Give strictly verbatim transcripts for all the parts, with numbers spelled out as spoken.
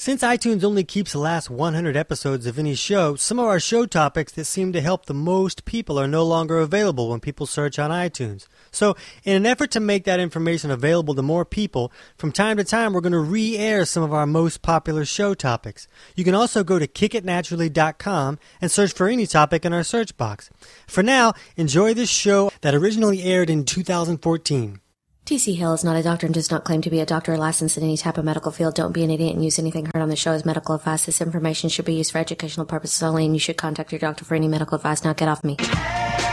Since iTunes only keeps the last one hundred episodes of any show, some of our show topics that seem to help the most people are no longer available when people search on iTunes. So, in an effort to make that information available to more people, from time to time we're going to re-air some of our most popular show topics. You can also go to kick it naturally dot com and search for any topic in our search box. For now, enjoy this show that originally aired in two thousand fourteen. T C Hale is not a doctor and does not claim to be a doctor or licensed in any type of medical field. Don't be an idiot and use anything heard on the show as medical advice. This information should be used for educational purposes only, and you should contact your doctor for any medical advice. Now get off me. Time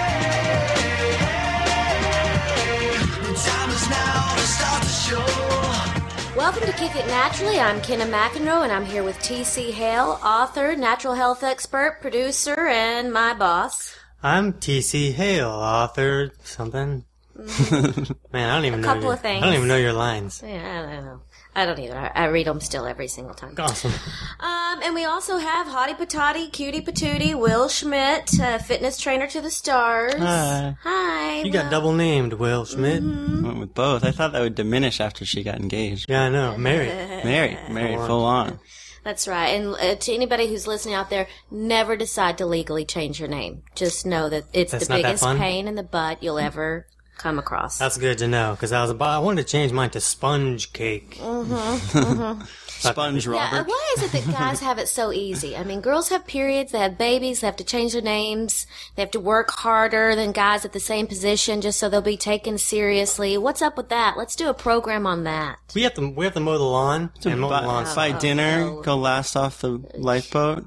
is now to start the show. Welcome to Kick It Naturally. I'm Kenna McEnroe, and I'm here with T C Hale, author, natural health expert, producer, and my boss. I'm T C Hale, author, something. Mm-hmm. Man, I don't even a know. couple your, of things. I don't even know your lines. Yeah, I don't know. I don't either. I, I read them still every single time. Awesome. Um, and we also have Hottie Patati, Cutie Patootie, Will Schmidt, uh, fitness trainer to the stars. Hi. Hi. You Will. got double named, Will Schmidt. Mm-hmm. Went with both. I thought that would diminish after she got engaged. Yeah, I know. Married. Married. Married full on. That's right. And uh, to anybody who's listening out there, never decide to legally change your name. Just know that it's That's the not that biggest fun? pain in the butt you'll ever come across. That's good to know, because I was about, I wanted to change mine to Sponge Cake. Mm-hmm. Mm-hmm. Sponge Robert. Yeah, why is it that guys have it so easy? I mean, girls have periods, they have babies, they have to change their names, they have to work harder than guys at the same position just so they'll be taken seriously. What's up with that? Let's do a program on that. We have to we have to mow the lawn To and mow buy, the lawn. buy Oh, dinner, no. go last off the lifeboat,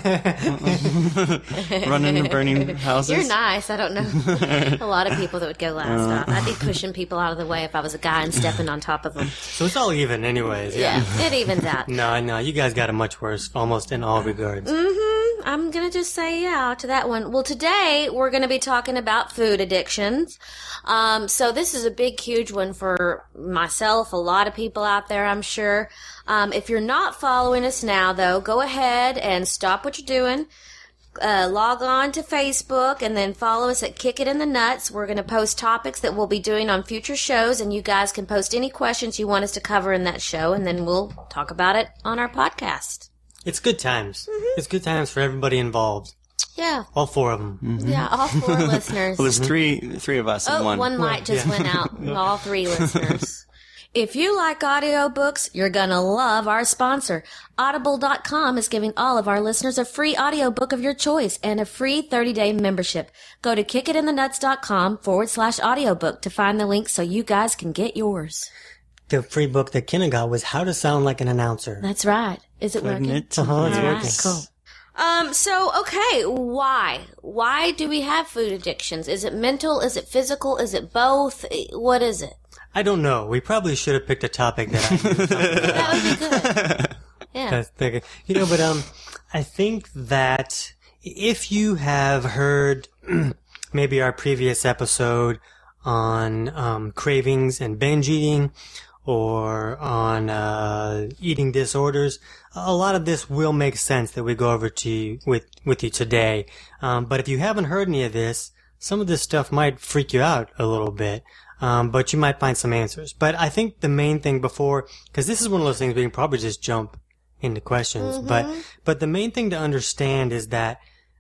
run into burning houses. You're nice. I don't know a lot of people that would go last off. I'd be pushing people out of the way if I was a guy and stepping on top of them. So it's all even, anyways. Yeah. Yeah, it evens out. No, no, you guys got it much worse, almost in all regards. Mm-hmm. I'm going to just say yeah to that one. Well, today we're going to be talking about food addictions. Um, so this is a big, huge one for myself, a lot of people out there, I'm sure. Um, if you're not following us now, though, go ahead and stop what you're doing. Uh, log on to Facebook and then follow us at Kick It in the Nuts. We're going to post topics that we'll be doing on future shows, and you guys can post any questions you want us to cover in that show, and then we'll talk about it on our podcast. It's good times. Mm-hmm. It's good times for everybody involved. Yeah. All four of them. Mm-hmm. Yeah, all four listeners. Well, there's three, three of us in Oh, one. one light just yeah. went out. All three listeners. If you like audiobooks, you're gonna love our sponsor. Audible dot com is giving all of our listeners a free audiobook of your choice and a free thirty-day membership. Go to kickitinthenuts.com forward slash audiobook to find the link so you guys can get yours. The free book that Kenna got was How to Sound Like an Announcer. That's right. Is it Couldn't working? it? Uh-huh, it's All working. right, cool. Um, so, okay, why? Why do we have food addictions? Is it mental? Is it physical? Is it both? What is it? I don't know. We probably should have picked a topic that I knew something about. That would be good. Yeah. That's big. You know, but um, I think that if you have heard maybe our previous episode on um, cravings and binge eating, or on uh, eating disorders, a lot of this will make sense that we go over to you, with with you today. Um, but if you haven't heard any of this, some of this stuff might freak you out a little bit. Um, but you might find some answers. But I think the main thing before, because this is one of those things we can probably just jump into questions. Mm-hmm. But but the main thing to understand is that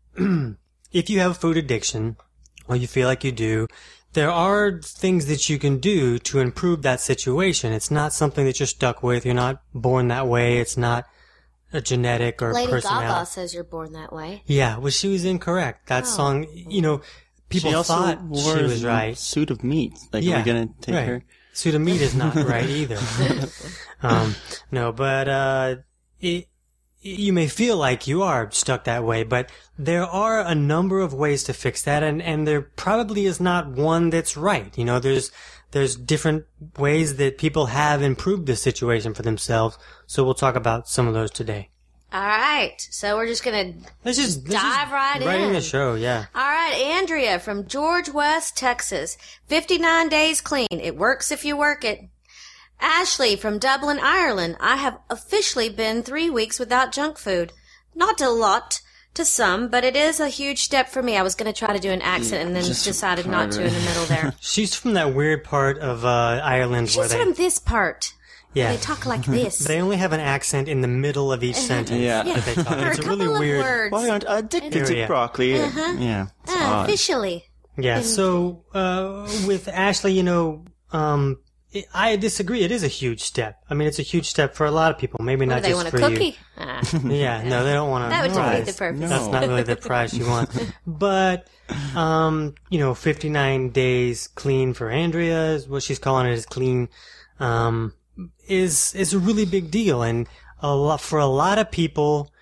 if you have food addiction, or you feel like you do, there are things that you can do to improve that situation. It's not something that you're stuck with. You're not born that way. It's not a genetic or Lady personality. Gaga says you're born that way. Yeah, well, she was incorrect. That Oh. song, you know, people she also thought wore she was a right. suit of meat. Like, Yeah, are we going to take right. her? Suit of meat is not right either. um, no, but uh, it, you may feel like you are stuck that way, but there are a number of ways to fix that, and, and there probably is not one that's right. You know, there's there's different ways that people have improved the situation for themselves, so we'll talk about some of those today. All right. So we're just going to Let's just let's dive just right right in. in the show, yeah. All right, Andrea from George West, Texas. fifty-nine days clean. It works if you work it. Ashley from Dublin, Ireland. I have officially been three weeks without junk food. Not a lot to some, but it is a huge step for me. I was going to try to do an accent and then Just decided not to harder. in the middle there. She's from that weird part of uh, Ireland where She's they from this part. Yeah. They talk like this. They only have an accent in the middle of each sentence. Yeah. that they talk. For It's a a really couple of weird. words. Why aren't I addicted to Yeah. broccoli? Yeah. It's Uh, odd. officially. Yeah. So uh, with Ashley, you know, um, it, I disagree. It is a huge step. I mean, it's a huge step for a lot of people. Maybe What, not do they just want a for cookie? Ah. you. Yeah. No, they don't want to. That would defeat the prize. purpose. That's not really the prize you want. But, um, you know, fifty-nine days clean for Andrea is what she's calling it, is clean, um, is, is a really big deal. And a lot, for a lot of people,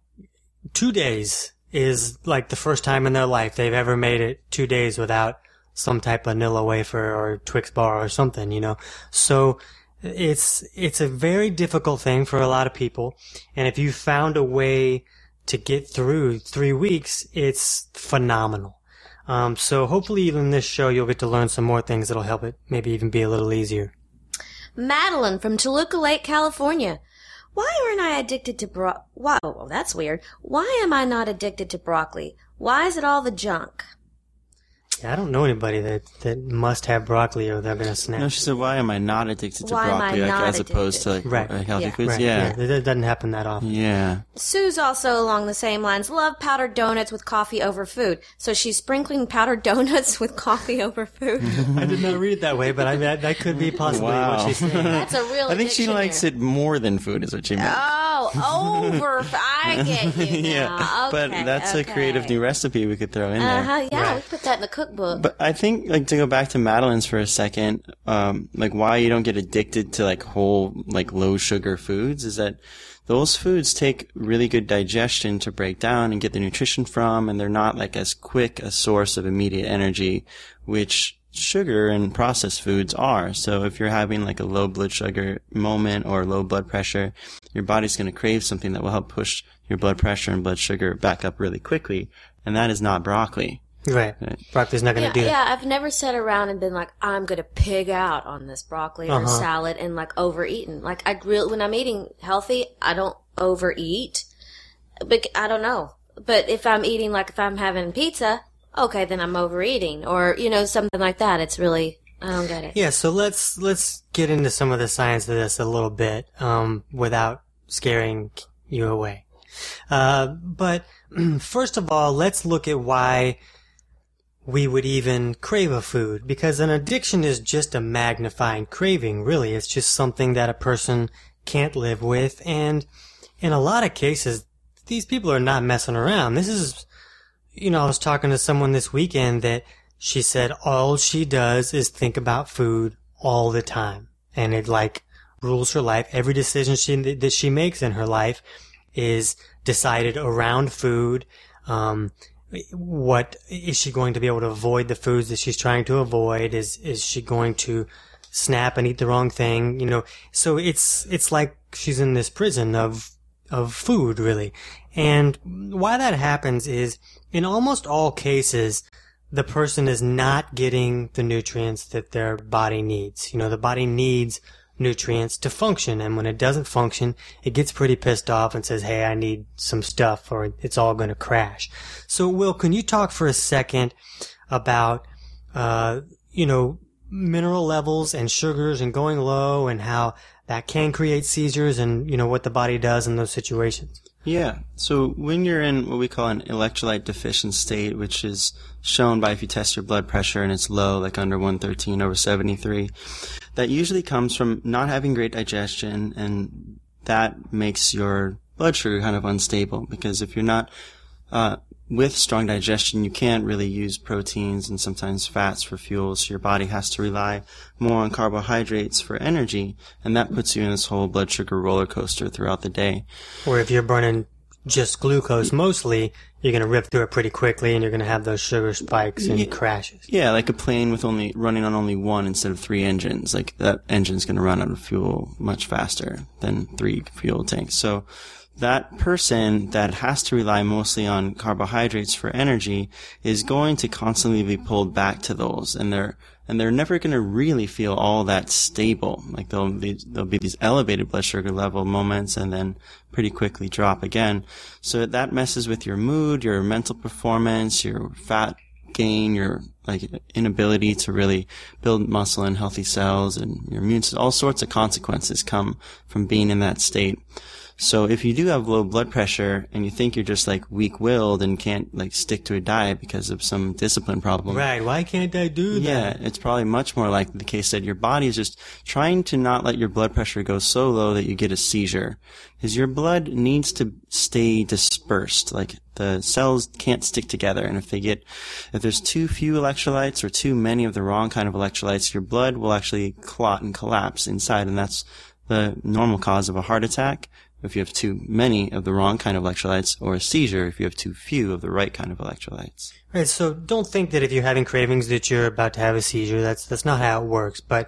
two days is like the first time in their life they've ever made it two days without some type of Nilla wafer or Twix bar or something, you know. So it's, it's a very difficult thing for a lot of people. And if you found a way to get through three weeks, it's phenomenal. Um, so hopefully even in this show you'll get to learn some more things that'll help it maybe even be a little easier. Madeline from Toluca Lake, California. Why aren't I addicted to bro- Wow, oh, that's weird. Why am I not addicted to broccoli? Why is it all the junk? Yeah, I don't know anybody that, that must have broccoli or they're going to snap. No, she said, "Why am I not addicted to Why am I broccoli, like, not as opposed to like Right. uh, healthy Yeah. foods?" Right, Yeah, It, it doesn't happen that often. yeah. Sue's also along the same lines. Love powdered donuts with coffee over food. So she's sprinkling powdered donuts with coffee over food. I did not read it that way, but I mean, that, that could be possibly Wow. what she's saying. That's a real I think she addiction likes here. it more than food, is what she meant. Oh, over. I get you now. yeah, but Okay, that's a okay. creative new recipe we could throw in there. Uh-huh, yeah, Right. we put that in the cookbook. But I think, like, to go back to Madeline's for a second, um, like, why you don't get addicted to, like, whole, like, low sugar foods is that those foods take really good digestion to break down and get the nutrition from, and they're not, like, as quick a source of immediate energy, which sugar and processed foods are. So if you're having, like, a low blood sugar moment or low blood pressure, your body's going to crave something that will help push your blood pressure and blood sugar back up really quickly, and that is not broccoli. Right. Broccoli's not going to Yeah, do that. yeah, I've never sat around and been like, I'm gonna pig out on this broccoli or Uh-huh. salad and like overeaten. Like I really, when I'm eating healthy, I don't overeat. But I don't know. But if I'm eating, like if I'm having pizza, okay, then I'm overeating, or you know something like that. It's really, I don't get it. Yeah, so let's let's get into some of the science of this a little bit, um, without scaring you away. Uh, but first of all, let's look at why we would even crave a food, because an addiction is just a magnifying craving, really. It's just something that a person can't live with, and in a lot of cases, these people are not messing around. This is, you know, I was talking to someone this weekend that she said all she does is think about food all the time, and it, like, rules her life. Every decision she that she makes in her life is decided around food. Um, what is she going to be able to avoid the foods that she's trying to avoid? Is is she going to snap and eat the wrong thing? You know, so it's it's like she's in this prison of of food, really. And why that happens is, in almost all cases, the person is not getting the nutrients that their body needs. You know, the body needs nutrients to function, and when it doesn't function, it gets pretty pissed off and says, hey, I need some stuff, or it's all going to crash. So, Will, can you talk for a second about, uh, you know, mineral levels and sugars and going low, and how that can create seizures, and, you know, what the body does in those situations? Yeah. So when you're in what we call an electrolyte deficient state, which is shown by if you test your blood pressure and it's low, like under one thirteen over seventy-three, that usually comes from not having great digestion, and that makes your blood sugar kind of unstable, because if you're not uh with strong digestion, you can't really use proteins and sometimes fats for fuel, so your body has to rely more on carbohydrates for energy, and that puts you in this whole blood sugar roller coaster throughout the day. Or if you're burning just glucose mostly, you're going to rip through it pretty quickly, and you're going to have those sugar spikes and Yeah. crashes. Yeah, like a plane with only running on only one instead of three engines. Like that engine's going to run out of fuel much faster than three fuel tanks. So that person that has to rely mostly on carbohydrates for energy is going to constantly be pulled back to those, and they're and they're never going to really feel all that stable. Like there'll be there'll be these elevated blood sugar level moments, and then pretty quickly drop again. So that messes with your mood, your mental performance, your fat gain, your like inability to really build muscle and healthy cells, and your immune system, all sorts of consequences come from being in that state. So if you do have low blood pressure and you think you're just like weak-willed and can't like stick to a diet because of some discipline problem. Right. Why can't I do that? Yeah, it's probably much more like the case that your body is just trying to not let your blood pressure go so low that you get a seizure. Because your blood needs to stay dispersed. Like the cells can't stick together. And if they get, if there's too few electrolytes or too many of the wrong kind of electrolytes, your blood will actually clot and collapse inside. And that's the normal cause of a heart attack if you have too many of the wrong kind of electrolytes, or a seizure if you have too few of the right kind of electrolytes. Right, so don't think that if you're having cravings that you're about to have a seizure. That's that's not how it works. But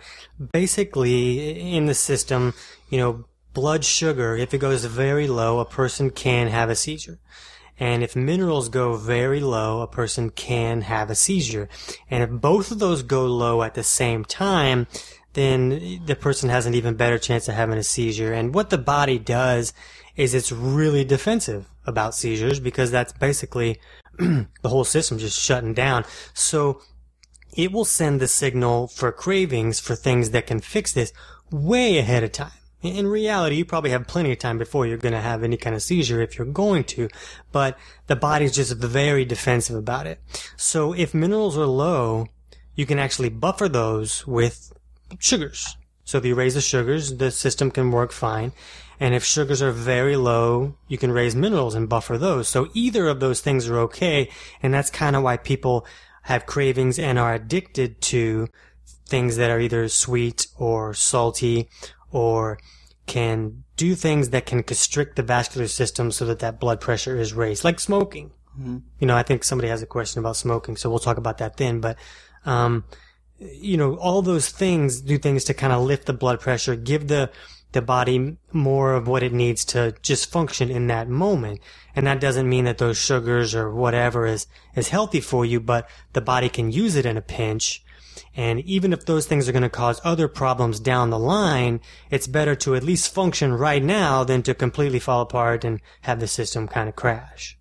basically, in the system, you know, blood sugar, if it goes very low, a person can have a seizure. And if minerals go very low, a person can have a seizure. And if both of those go low at the same time, then the person has an even better chance of having a seizure. And what the body does is it's really defensive about seizures, because that's basically the whole system just shutting down. So it will send the signal for cravings for things that can fix this way ahead of time. In reality, you probably have plenty of time before you're going to have any kind of seizure if you're going to, but the body's just very defensive about it. So if minerals are low, you can actually buffer those with sugars. So if you raise the sugars, the system can work fine. And if sugars are very low, you can raise minerals and buffer those. So either of those things are okay, and that's kind of why people have cravings and are addicted to things that are either sweet or salty, or can do things that can constrict the vascular system so that that blood pressure is raised, like smoking. Mm-hmm. You know, I think somebody has a question about smoking, so we'll talk about that then. But, um, you know, all those things do things to kind of lift the blood pressure, give the the body more of what it needs to just function in that moment. And that doesn't mean that those sugars or whatever is, is healthy for you, but the body can use it in a pinch. And even if those things are going to cause other problems down the line, it's better to at least function right now than to completely fall apart and have the system kind of crash.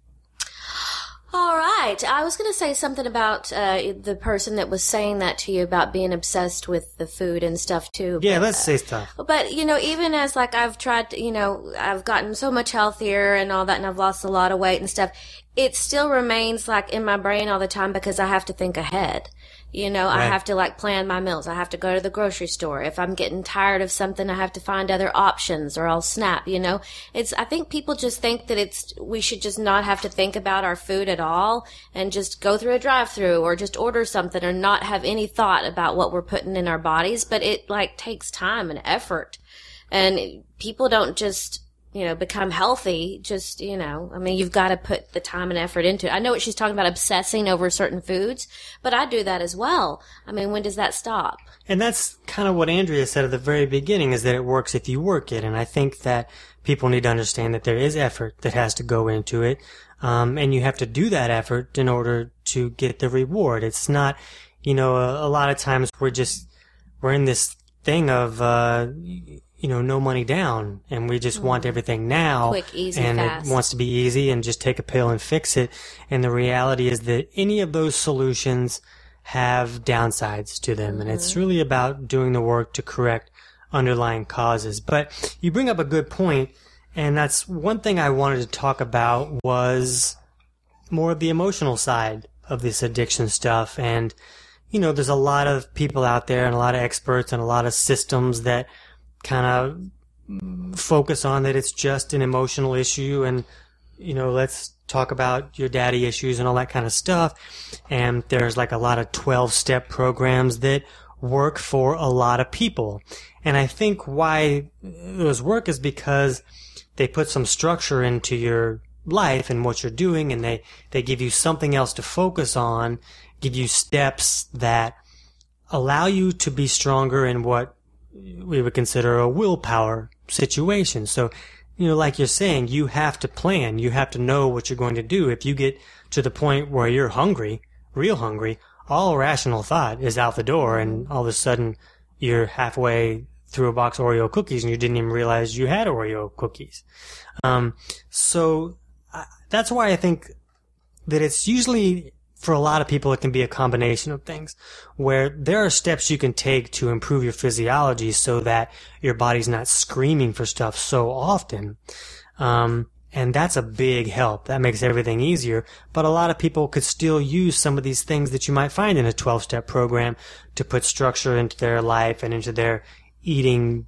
All right. I was going to say something about uh, the person that was saying that to you about being obsessed with the food and stuff too. Yeah, but, let's say stuff. But, you know, even as like I've tried to, you know, I've gotten so much healthier and all that, and I've lost a lot of weight and stuff, it still remains like in my brain all the time because I have to think ahead. You know, right. I have to like plan my meals. I have to go to the grocery store. If I'm getting tired of something, I have to find other options or I'll snap, you know. It's, I think people just think that it's, we should just not have to think about our food at all and just go through a drive-through or just order something or not have any thought about what we're putting in our bodies. But it like takes time and effort. And people don't just, you know, become healthy, just, you know, I mean, you've got to put the time and effort into it. I know what she's talking about, obsessing over certain foods, but I do that as well. I mean, when does that stop? And that's kind of what Andrea said at the very beginning, is that it works if you work it. And I think that people need to understand that there is effort that has to go into it. Um, and you have to do that effort in order to get the reward. It's not, you know, a, a lot of times we're just, we're in this thing of, uh, you know, no money down, and we just mm. want everything now. Quick, easy, and fast. It wants to be easy and just take a pill and fix it. And the reality is that any of those solutions have downsides to them, mm-hmm. and it's really about doing the work to correct underlying causes. But you bring up a good point, and that's one thing I wanted to talk about was more of the emotional side of this addiction stuff. And, you know, there's a lot of people out there and a lot of experts and a lot of systems that kind of focus on that it's just an emotional issue, and, you know, let's talk about your daddy issues and all that kind of stuff. And there's like a lot of twelve-step programs that work for a lot of people. And I think why those work is because they put some structure into your life and what you're doing, and they, they give you something else to focus on, give you steps that allow you to be stronger in what we would consider a willpower situation. So, you know, like you're saying, you have to plan. You have to know what you're going to do. If you get to the point where you're hungry, real hungry, all rational thought is out the door, and all of a sudden you're halfway through a box of Oreo cookies and you didn't even realize you had Oreo cookies. Um, so uh, that's why I think that it's usually for a lot of people, it can be a combination of things where there are steps you can take to improve your physiology so that your body's not screaming for stuff so often. Um, and that's a big help. That makes everything easier. But a lot of people could still use some of these things that you might find in a twelve-step program to put structure into their life and into their eating,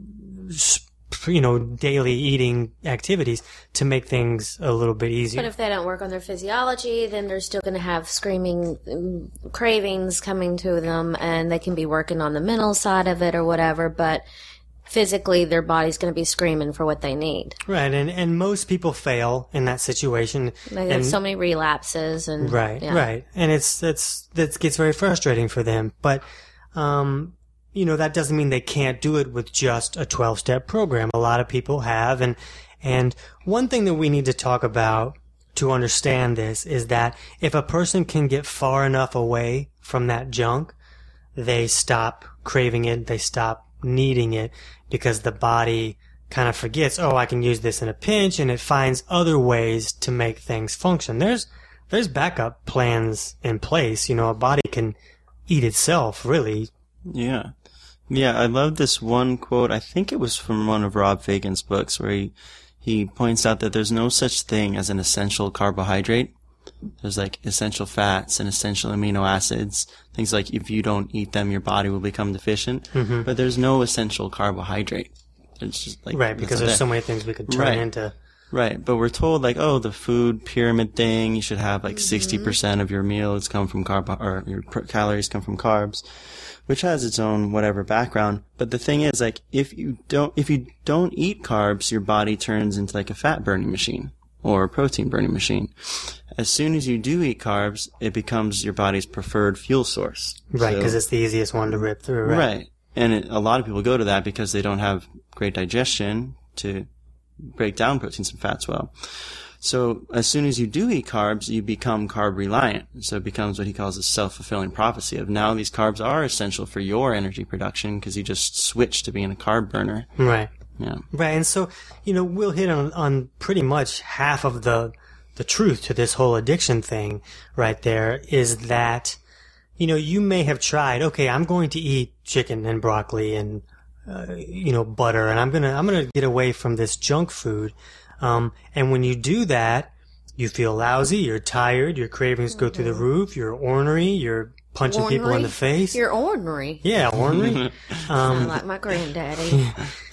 you know, daily eating activities to make things a little bit easier. But if they don't work on their physiology, then they're still going to have screaming um, cravings coming to them, and they can be working on the mental side of it or whatever, but physically their body's going to be screaming for what they need. Right, and, and most people fail in that situation. They have and, so many relapses. and Right, yeah. right. And it's, it's, that gets very frustrating for them. But, um, you know, that doesn't mean they can't do it with just a twelve-step program. A lot of people have. And, and one thing that we need to talk about to understand this is that if a person can get far enough away from that junk, they stop craving it, they stop needing it, because the body kind of forgets, oh, I can use this in a pinch, and it finds other ways to make things function. There's, there's backup plans in place. You know, a body can eat itself, really. Yeah. Yeah, I love this one quote. I think it was from one of Rob Fagan's books where he, he points out that there's no such thing as an essential carbohydrate. There's like essential fats and essential amino acids. Things like if you don't eat them, your body will become deficient. Mm-hmm. But there's no essential carbohydrate. It's just like, right, because there's there. so many things we could turn right. into. Right, but we're told like, oh, the food pyramid thing, you should have like mm-hmm. sixty percent of your meals come from carb, or your calories come from carbs, which has its own whatever background. But the thing is, like, if you don't, if you don't eat carbs, your body turns into like a fat burning machine or a protein burning machine. As soon as you do eat carbs, it becomes your body's preferred fuel source. Right, because so, it's the easiest one to rip through. Right, right. And it, a lot of people go to that because they don't have great digestion to break down proteins and fats well. So as soon as you do eat carbs, you become carb reliant. So it becomes what he calls a self-fulfilling prophecy of now these carbs are essential for your energy production because you just switched to being a carb burner. Right. Yeah. Right. And so, you know, we'll hit on, on pretty much half of the, the truth to this whole addiction thing right there is that, you know, you may have tried, okay, I'm going to eat chicken and broccoli and, uh, you know, butter, and I'm going to, I'm going to get away from this junk food. Um, and when you do that, you feel lousy, you're tired, your cravings go through the roof, you're ornery, you're punching Ornery? people in the face. You're ornery. Yeah, ornery. um, like my granddaddy.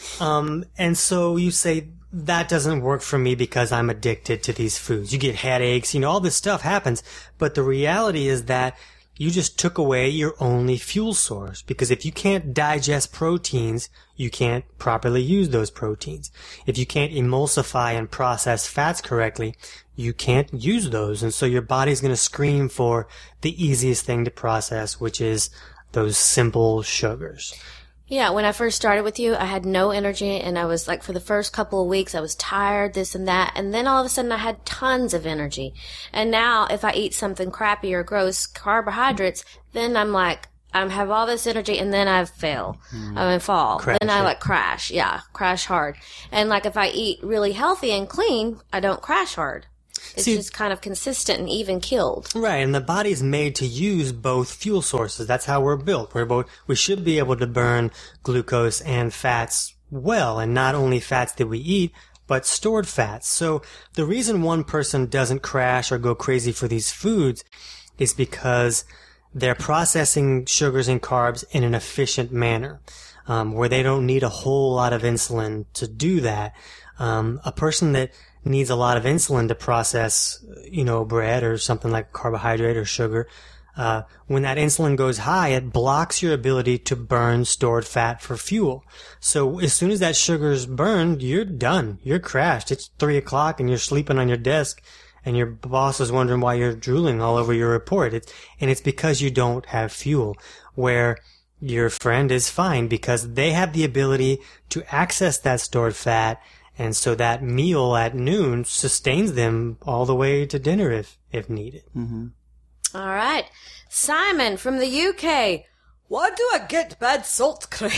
Um, and so you say, that doesn't work for me because I'm addicted to these foods. You get headaches, you know, all this stuff happens. But the reality is that you just took away your only fuel source. Because if you can't digest proteins, you can't properly use those proteins. If you can't emulsify and process fats correctly, you can't use those. And so your body's going to scream for the easiest thing to process, which is those simple sugars. Yeah, when I first started with you, I had no energy, and I was like, for the first couple of weeks, I was tired, this and that, and then all of a sudden I had tons of energy. And now, if I eat something crappy or gross carbohydrates, then I'm like, I have all this energy, and then I fail. Mm. I fall. Crash, then I yeah. like crash. Yeah, crash hard. And like if I eat really healthy and clean, I don't crash hard. It's See, just kind of consistent and even killed. Right, and the body's made to use both fuel sources. That's how we're built. We're both, we should be able to burn glucose and fats well, and not only fats that we eat, but stored fats. So the reason one person doesn't crash or go crazy for these foods is because they're processing sugars and carbs in an efficient manner, um, where they don't need a whole lot of insulin to do that. Um, a person that needs a lot of insulin to process, you know, bread or something like carbohydrate or sugar, uh, when that insulin goes high, it blocks your ability to burn stored fat for fuel. So as soon as that sugar's burned, you're done. You're crashed. It's three o'clock and you're sleeping on your desk and your boss is wondering why you're drooling all over your report. It's, and it's because you don't have fuel, where your friend is fine because they have the ability to access that stored fat. And so that meal at noon sustains them all the way to dinner if, if needed. Mm-hmm. All right. Simon from the U K. Why do I get bad salt cravings?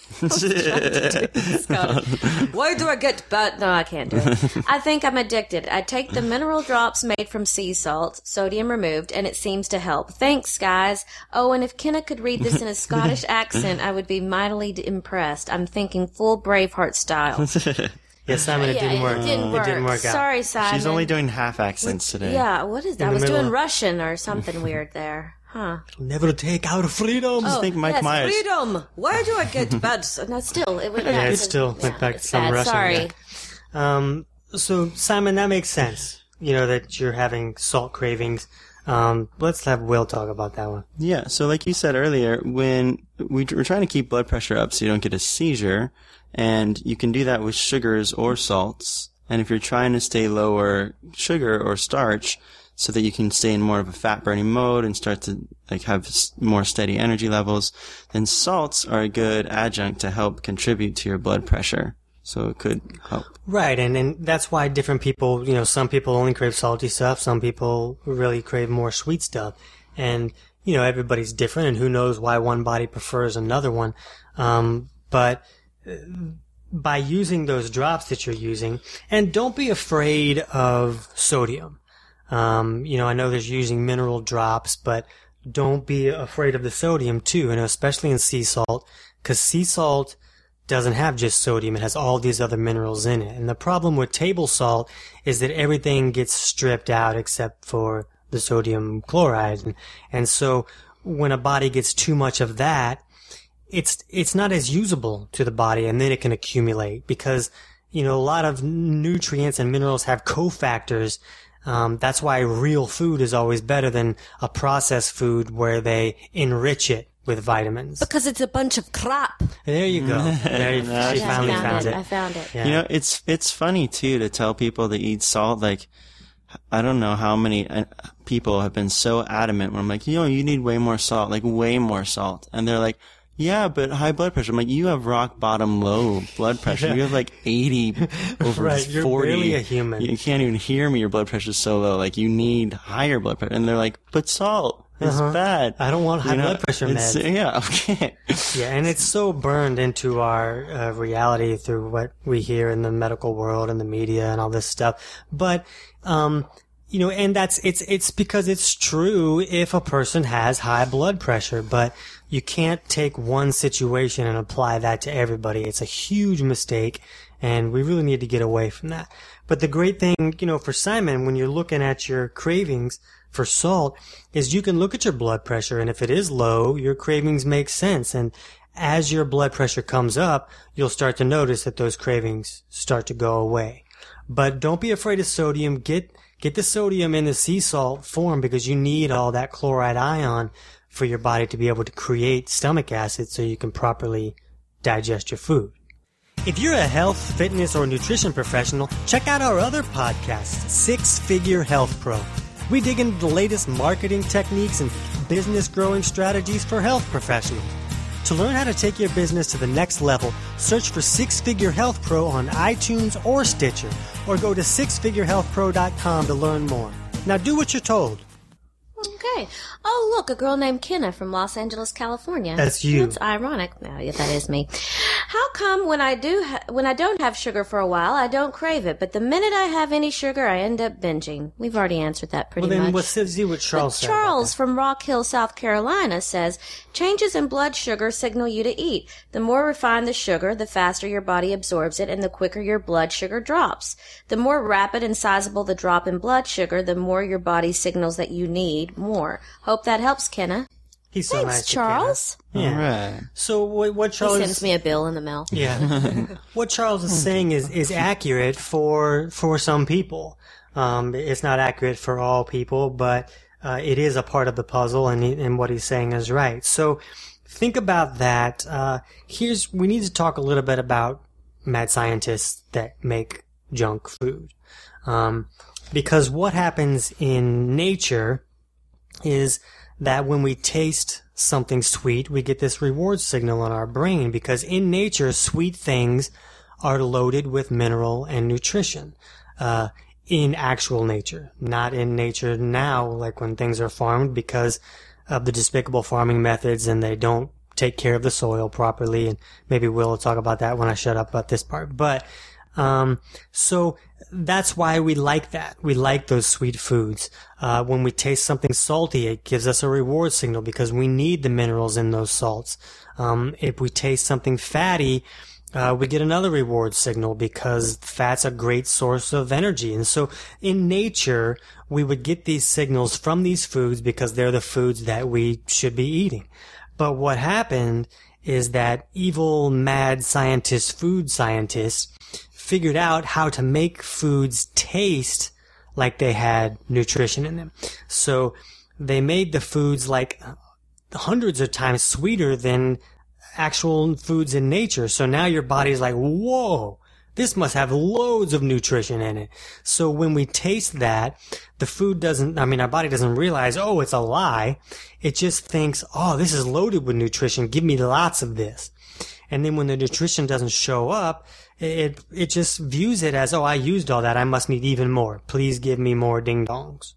Why do I get bad? No, I can't do it. I think I'm addicted. I take the mineral drops made from sea salt, sodium removed, and it seems to help. Thanks, guys. Oh, and if Kenna could read this in a Scottish accent, I would be mightily impressed. I'm thinking full Braveheart style. Yes, Simon, it Yeah, didn't it work. didn't work. It didn't work out. Sorry, Simon. She's only doing half accents today. Yeah, what is that? In I the was middle doing of- Russian or something weird there. Huh. Never take our freedom. Oh, think Mike yes, Myers. freedom. Why do I get bad? No, still, it went Yeah, back it to- still went yeah, back to it's some bad. Russian. Sorry. yeah. Um, so, Simon, that makes sense. You know, that you're having salt cravings. Um, let's have Will talk about that one. Yeah, so like you said earlier, when we, we're trying to keep blood pressure up so you don't get a seizure, and you can do that with sugars or salts. And if you're trying to stay lower sugar or starch so that you can stay in more of a fat burning mode and start to like have s- more steady energy levels, then salts are a good adjunct to help contribute to your blood pressure. So it could help. Right, and, and that's why different people, you know, some people only crave salty stuff, some people really crave more sweet stuff. And, you know, everybody's different, and who knows why one body prefers another one. Um, but uh, by using those drops that you're using, and don't be afraid of sodium. Um, you know, I know there's using mineral drops, but don't be afraid of the sodium too, and especially in sea salt, because sea salt doesn't have just sodium, it has all these other minerals in it. And the problem with table salt is that everything gets stripped out except for the sodium chloride. And, and so when a body gets too much of that, it's it's not as usable to the body, and then it can accumulate because, you know, a lot of nutrients and minerals have cofactors. Um, that's why real food is always better than a processed food where they enrich it with vitamins. Because it's a bunch of crap. There you go. There you, No, she yeah, finally I found found it. I found it. Yeah. You know, it's it's funny too to tell people to eat salt. Like, I don't know how many uh, people have been so adamant when I'm like, you know, you need way more salt, like way more salt, and they're like, yeah, but high blood pressure. I'm like, you have rock bottom low blood pressure. You have like eighty over Right, you're forty. barely a human. You can't even hear me. Your blood pressure's so low. Like, you need higher blood pressure. And they're like, but salt is Uh-huh. bad. I don't want high You know, blood pressure it's- meds. Yeah, okay. Yeah, and it's so burned into our uh, reality through what we hear in the medical world and the media and all this stuff. But, um, you know, and that's, it's, it's because it's true if a person has high blood pressure, but you can't take one situation and apply that to everybody. It's a huge mistake, and we really need to get away from that. But the great thing, you know, for Simon, when you're looking at your cravings for salt, is you can look at your blood pressure, and if it is low, your cravings make sense. And as your blood pressure comes up, you'll start to notice that those cravings start to go away. But don't be afraid of sodium. Get get the sodium in the sea salt form, because you need all that chloride ion for your body to be able to create stomach acid so you can properly digest your food. If you're a health, fitness, or nutrition professional, check out our other podcast, Six Figure Health Pro. We dig into the latest marketing techniques and business growing strategies for health professionals. To learn how to take your business to the next level, search for Six Figure Health Pro on iTunes or Stitcher, or go to six figure health pro dot com to learn more. Now do what you're told. Okay. Oh, look, a girl named Kenna from Los Angeles, California. That's you. That's ironic. No, yeah, that is me. How come when I do ha- when I don't have sugar for a while, I don't crave it, but the minute I have any sugar, I end up binging? We've already answered that pretty Well, then much. let's see what Charles But said about Charles that. from Rock Hill, South Carolina says, changes in blood sugar signal you to eat. The more refined the sugar, the faster your body absorbs it and the quicker your blood sugar drops. The more rapid and sizable the drop in blood sugar, the more your body signals that you need more. Hope that helps, Kenna. He's so Thanks, nice to Charles. Kenna. Yeah. All right. So what, what He Charles sends me a bill in the mail. Yeah. What Charles is saying is, is accurate for for some people. Um, it's not accurate for all people, but uh, it is a part of the puzzle, and, he, and what he's saying is right. So think about that. Uh, here's we need to talk a little bit about mad scientists that make junk food. Um, because what happens in nature is that when we taste something sweet, we get this reward signal in our brain, because in nature, sweet things are loaded with mineral and nutrition. Uh, in actual nature, not in nature now, like when things are farmed, because of the despicable farming methods, and they don't take care of the soil properly, and maybe Will will talk about that when I shut up about this part. But um, so that's why we like that. We like those sweet foods. Uh, when we taste something salty, it gives us a reward signal because we need the minerals in those salts. Um, if we taste something fatty, uh, we get another reward signal because fat's a great source of energy. And so in nature, we would get these signals from these foods because they're the foods that we should be eating. But what happened is that evil, mad scientists, food scientists, figured out how to make foods taste like they had nutrition in them. So they made the foods like hundreds of times sweeter than actual foods in nature. So now your body's like, whoa, this must have loads of nutrition in it. So when we taste that, the food doesn't, I mean, our body doesn't realize, oh, it's a lie. It just thinks, oh, this is loaded with nutrition. Give me lots of this. And then when the nutrition doesn't show up, it it just views it as, oh, I used all that. I must need even more. Please give me more ding-dongs.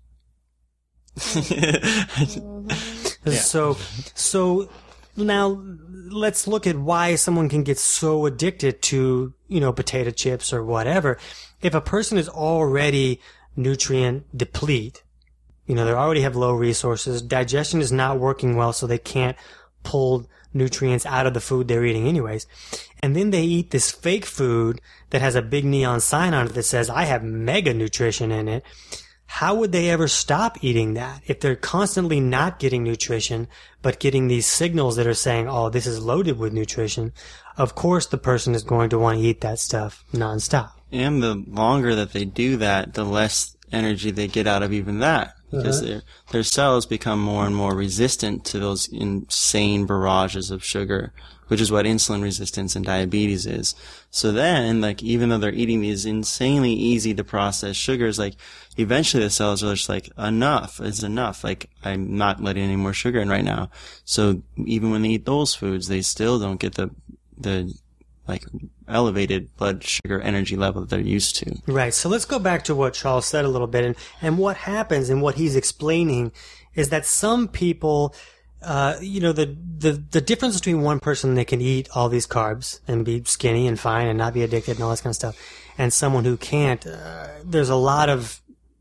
yeah. So, so now let's look at why someone can get so addicted to, you know, potato chips or whatever. If a person is already nutrient deplete, you know, they already have low resources, digestion is not working well, so they can't pull nutrients out of the food they're eating anyways. And then they eat this fake food that has a big neon sign on it that says, I have mega nutrition in it. How would they ever stop eating that if they're constantly not getting nutrition, but getting these signals that are saying, oh, this is loaded with nutrition? Of course, the person is going to want to eat that stuff nonstop. And the longer that they do that, the less energy they get out of even that. Because uh-huh. their their cells become more and more resistant to those insane barrages of sugar, which is what insulin resistance and diabetes is. So then, like, even though they're eating these insanely easy to process sugars, like, eventually the cells are just like, enough is enough. Like, I'm not letting any more sugar in right now. So even when they eat those foods, they still don't get the the like elevated blood sugar energy level that they're used to. Right. So let's go back to what Charles said a little bit. And, and what happens and what he's explaining is that some people, uh, you know, the, the, the difference between one person that can eat all these carbs and be skinny and fine and not be addicted and all this kind of stuff, and someone who can't, uh, there's a lot of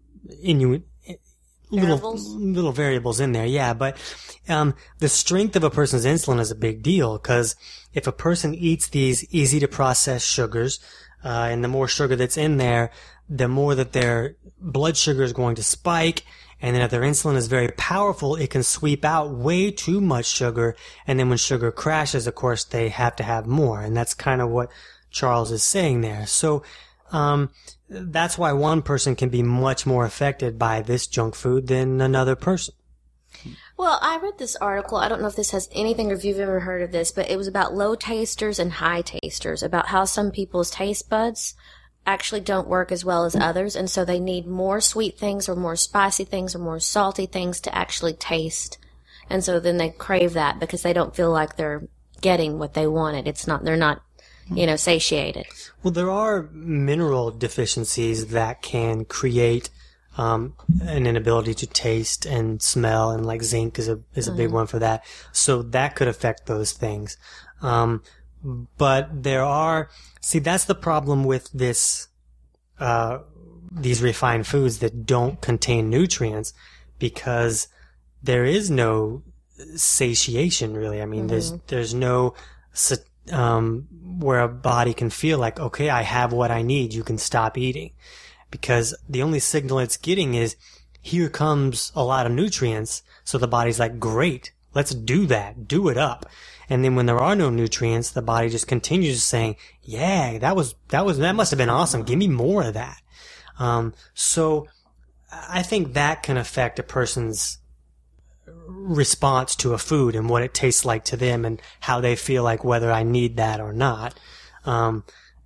inu- little, variables. little variables in there. Yeah. But, um, the strength of a person's insulin is a big deal because if a person eats these easy to process sugars, uh, and the more sugar that's in there, the more that their blood sugar is going to spike. And then if their insulin is very powerful, it can sweep out way too much sugar. And then when sugar crashes, of course, they have to have more. And that's kind of what Charles is saying there. So, um, that's why one person can be much more affected by this junk food than another person. Well, I read this article. I don't know if this has anything or if you've ever heard of this, but it was about low tasters and high tasters, about how some people's taste buds actually don't work as well as others, and so they need more sweet things or more spicy things or more salty things to actually taste. And so then they crave that because they don't feel like they're getting what they wanted. It's not, they're not, you know, satiated. Well, there are mineral deficiencies that can create Um, an inability to taste and smell, and like zinc is a is a big one for that. So that could affect those things. Um, but there are, see, that's the problem with this, uh, these refined foods that don't contain nutrients, because there is no satiation really. I mean, mm-hmm. there's there's no um, where a body can feel like, okay, I have what I need. You can stop eating. Because the only signal it's getting is, here comes a lot of nutrients, so the body's like, great, let's do that, do it up. And then when there are no nutrients, the body just continues saying, yeah, that was, that was, that must have been awesome, give me more of that. Um, so, I think that can affect a person's response to a food and what it tastes like to them and how they feel like whether I need that or not. Um,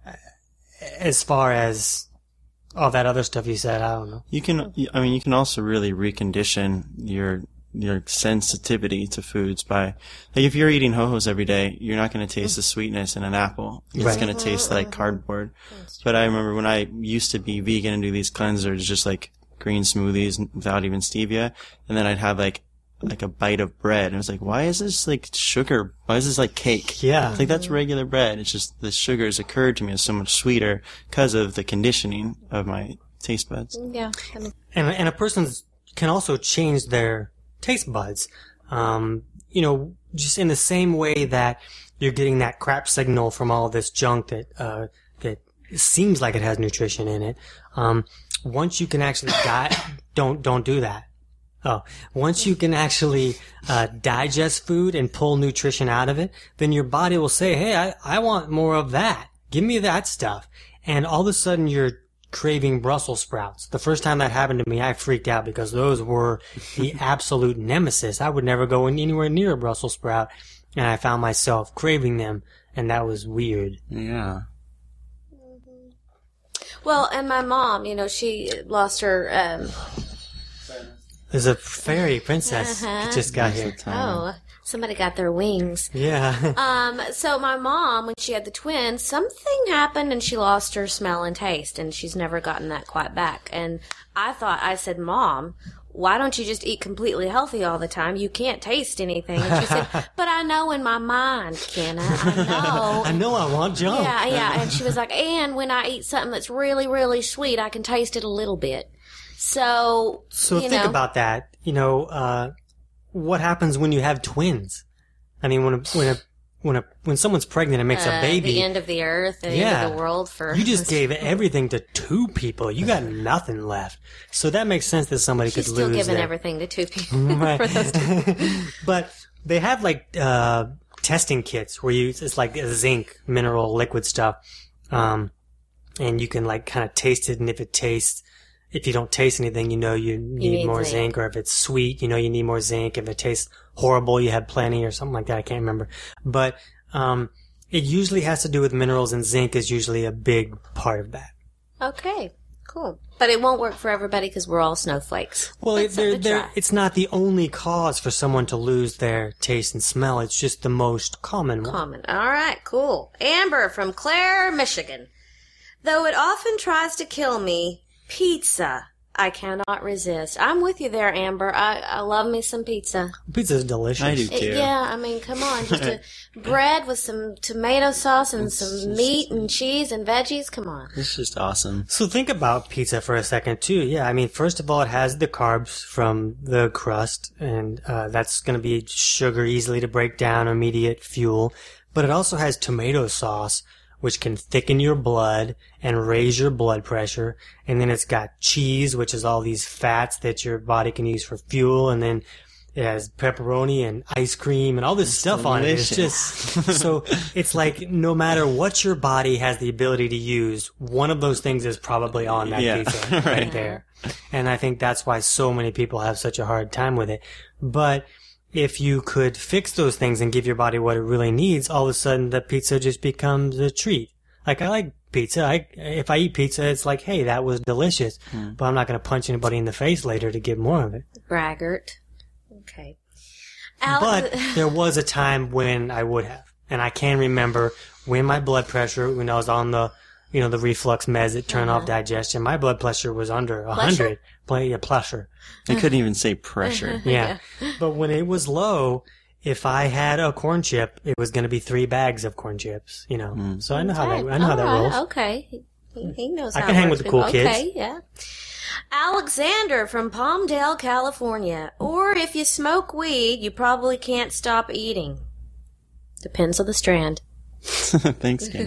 as far as all that other stuff you said, I don't know. You can, I mean, you can also really recondition your your sensitivity to foods by, like, if you're eating Ho-Hos every day, you're not going to taste the sweetness in an apple. It's Right. going to taste like cardboard. But I remember when I used to be vegan and do these cleansers, just like green smoothies without even stevia, and then I'd have like like a bite of bread, and I was like, why is this like sugar? Why is this like cake? Yeah. It's like, that's regular bread. It's just the sugar has occurred to me as so much sweeter because of the conditioning of my taste buds. Yeah. I mean, And, and a person can also change their taste buds. Um, you know, just in the same way that you're getting that crap signal from all this junk that, uh, that seems like it has nutrition in it. Um, once you can actually di- don't, don't do that. Oh, once you can actually, uh, digest food and pull nutrition out of it, then your body will say, hey, I, I want more of that. Give me that stuff. And all of a sudden you're craving Brussels sprouts. The first time that happened to me, I freaked out because those were the absolute nemesis. I would never go anywhere near a Brussels sprout, and I found myself craving them, and that was weird. Yeah. well, and my mom, you know, she lost her. Um, There's a fairy princess Uh-huh. that just got That's here. the time. oh, somebody got their wings. Yeah. Um, so my mom, when she had the twins, something happened and she lost her smell and taste, and she's never gotten that quite back. And I thought, I said, Mom, why don't you just eat completely healthy all the time? You can't taste anything. And she said, but I know in my mind, Kenna, I know. I know I want junk. Yeah, yeah. And she was like, and when I eat something that's really, really sweet, I can taste it a little bit. So, So you think know, about that. You know, uh, what happens when you have twins? I mean, when a, when a, when a, when someone's pregnant and makes uh, a baby, the end of the earth, the Yeah. end of the world for you just gave everything to two people. You got nothing left. So that makes sense that somebody She's could still lose giving their- everything to two people. Right. for those two. But they have like uh testing kits where you it's like a zinc mineral liquid stuff, um, and you can like kind of taste it, and if it tastes, if you don't taste anything, you know you need, need more zinc. zinc. Or if it's sweet, you know you need more zinc. If it tastes horrible, you have plenty, or something like that. I can't remember, but um, it usually has to do with minerals, and zinc is usually a big part of that. Okay, cool. But it won't work for everybody because we're all snowflakes. Well, But it, they're, something to they're, try. it's not the only cause for someone to lose their taste and smell. It's just the most common one. Common. All right, cool. Amber from Clare, Michigan. Though it often tries to kill me, pizza I cannot resist. I'm with you there, Amber. I, I love me some pizza. Pizza's delicious. I do It- too. yeah, I mean, come on. Just a bread with some tomato sauce and some meat and cheese and veggies. Come on. It's just awesome. So think about pizza for a second too. Yeah, I mean, first of all, it has the carbs from the crust, and uh, that's going to be sugar, easily to break down, immediate fuel. But it also has tomato sauce, which can thicken your blood and raise your blood pressure. And then it's got cheese, which is all these fats that your body can use for fuel. And then it has pepperoni and ice cream and all this stuff on it. It's just, so it's like no matter what your body has the ability to use, one of those things is probably on that Yeah, pizza right right. there. And I think that's why so many people have such a hard time with it. But if you could fix those things and give your body what it really needs, all of a sudden the pizza just becomes a treat. Like, I like pizza. I, if I eat pizza, it's like, hey, that was delicious. But I'm not going to punch anybody in the face later to get more of it. Braggart. Okay. Al- But there was a time when I would have. And I can remember when my blood pressure, when I was on the, you know, the reflux meds that turn off digestion, my blood pressure was under one hundred. Play a pressure. I couldn't even say pressure. Yeah. But when it was low, if I had a corn chip, it was going to be three bags of corn chips, you know. So I know how that, I know how that All right, rolls. Okay. He, he knows I how can it hang works. with the cool kids. Okay, yeah. Alexander from Palmdale, California. Or if you smoke weed, you probably can't stop eating. Depends on the strand. Thanks, Ken.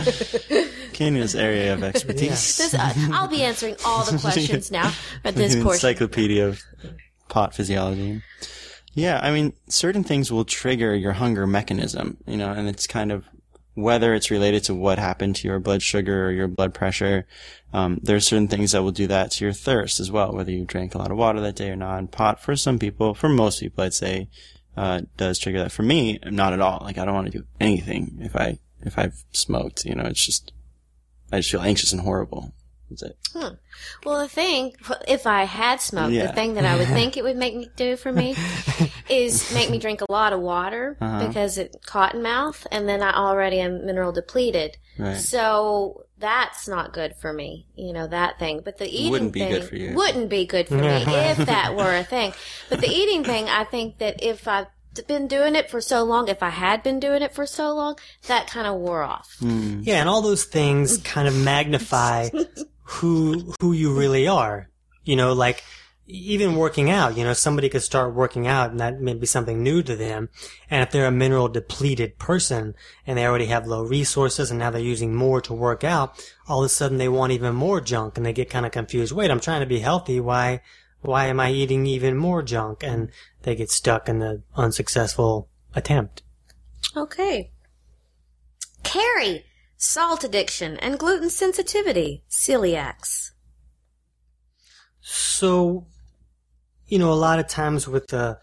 Kenya's area of expertise. This, uh, I'll be answering all the questions now at this An portion. encyclopedia of pot physiology. Yeah, I mean, certain things will trigger your hunger mechanism, you know, and it's kind of whether it's related to what happened to your blood sugar or your blood pressure. Um, there are certain things that will do that to your thirst as well, whether you drank a lot of water that day or not. And pot, for some people, for most people, I'd say, uh, does trigger that. For me, not at all. Like, I don't want to do anything if I, if I've smoked, you know, it's just, I just feel anxious and horrible. That's it. Hmm. Well, the thing, if I had smoked, Yeah. the thing that I would think it would make me do for me is make me drink a lot of water Uh-huh. because it cotton mouth, and then I already am mineral depleted. Right. So that's not good for me, you know, that thing. But the eating Wouldn't be thing good for you. wouldn't be good for me if that were a thing. But the eating thing, I think that if I've been doing it for so long, if I had been doing it for so long, that kind of wore off. Mm. Yeah, and all those things kind of magnify who who you really are. You know, like even working out, you know, somebody could start working out and that may be something new to them. And if they're a mineral depleted person and they already have low resources and now they're using more to work out, all of a sudden they want even more junk and they get kind of confused. Wait, I'm trying to be healthy. Why, why am I eating even more junk? And they get stuck in the unsuccessful attempt. Okay. Carrie, salt addiction and gluten sensitivity, celiacs. So, you know, a lot of times with the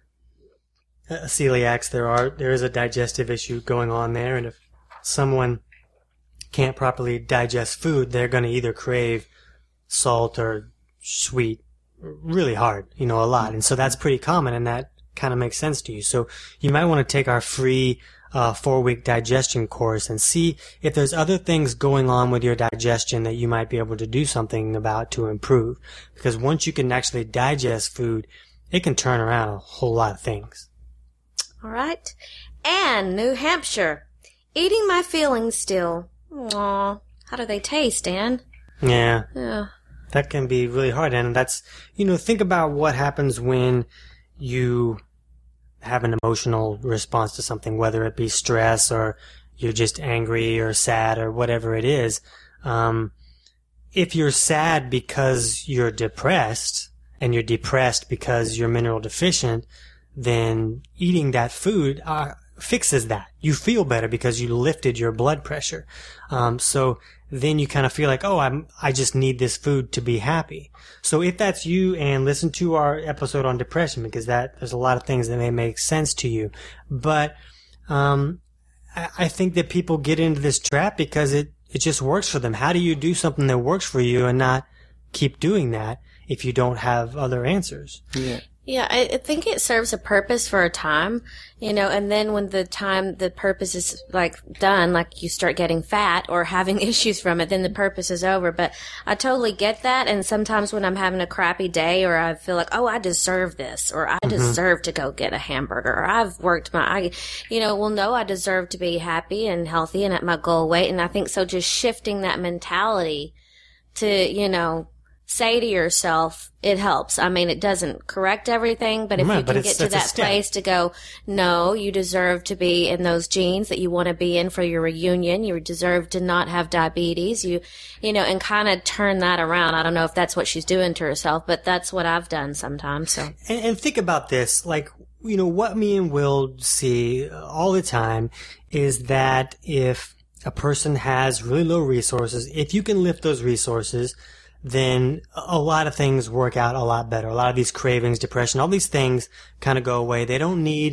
uh, celiacs, there are there is a digestive issue going on there, and if someone can't properly digest food, they're going to either crave salt or sweet really hard, you know, a lot. And so that's pretty common, and that kind of makes sense to you. So you might want to take our free uh, four-week digestion course and see if there's other things going on with your digestion that you might be able to do something about to improve. Because once you can actually digest food, it can turn around a whole lot of things. All right. Anne, New Hampshire. Eating my feelings still. Aw, how do they taste, Anne? Yeah. Yeah. That can be really hard. And that's, you know, think about what happens when you have an emotional response to something, whether it be stress or you're just angry or sad or whatever it is. Um, if you're sad because you're depressed and you're depressed because you're mineral deficient, then eating that food uh, fixes that. You feel better because you lifted your blood pressure. Um, so then you kind of feel like, oh, I'm, I just need this food to be happy. So if that's you, and listen to our episode on depression, because that, there's a lot of things that may make sense to you. But, um, I, I think that people get into this trap because it, it just works for them. How do you do something that works for you and not keep doing that if you don't have other answers? Yeah. Yeah, I, I think it serves a purpose for a time, you know, and then when the time, the purpose is like done, like you start getting fat or having issues from it, then the purpose is over. But I totally get that. And sometimes when I'm having a crappy day or I feel like, oh, I deserve this, or I mm-hmm. deserve to go get a hamburger, or I've worked my, I, you know, well, no, I deserve to be happy and healthy and at my goal weight. And I think so just shifting that mentality to, you know, say to yourself, it helps. I mean, it doesn't correct everything, but if right, you can get to that place to go, no, you deserve to be in those jeans that you want to be in for your reunion. You deserve to not have diabetes. You, you know, and kind of turn that around. I don't know if that's what she's doing to herself, but that's what I've done sometimes. So, and, and think about this, like, you know, what me and Will see all the time is that if a person has really low resources, if you can lift those resources, then a lot of things work out a lot better. A lot of these cravings, depression, all these things kind of go away. They don't need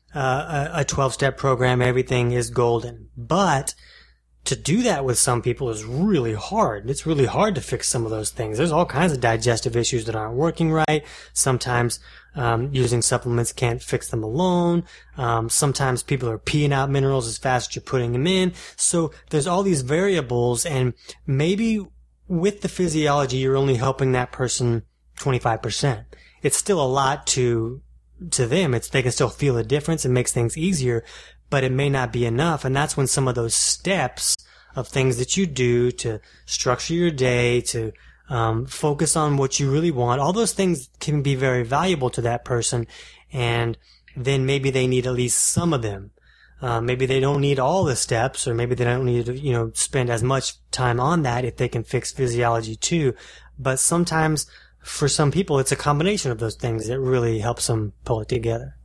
uh, a twelve-step program. Everything is golden. But to do that with some people is really hard. It's really hard to fix some of those things. There's all kinds of digestive issues that aren't working right. Sometimes um, using supplements can't fix them alone. Um, sometimes people are peeing out minerals as fast as you're putting them in. So there's all these variables, and maybe with the physiology, you're only helping that person twenty-five percent. It's still a lot to, to them. It's, they can still feel a difference. It makes things easier, but it may not be enough. And that's when some of those steps of things that you do to structure your day, to, um, focus on what you really want, all those things can be very valuable to that person. And then maybe they need at least some of them. Uh, maybe they don't need all the steps, or maybe they don't need to, you know, spend as much time on that if they can fix physiology too. But sometimes, for some people, it's a combination of those things that really helps them pull it together.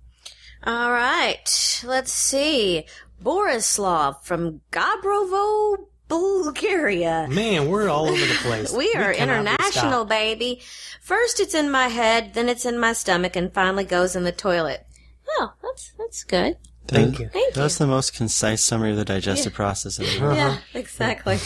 All right. Let's see. Borislav from Gabrovo, Bulgaria. Man, we're all over the place. We are we international, baby. First it's in my head, then it's in my stomach, and finally goes in the toilet. Oh, that's that's good. Thank you. Thank you. That's the most concise summary of the digestive yeah. process in the world. Yeah, exactly.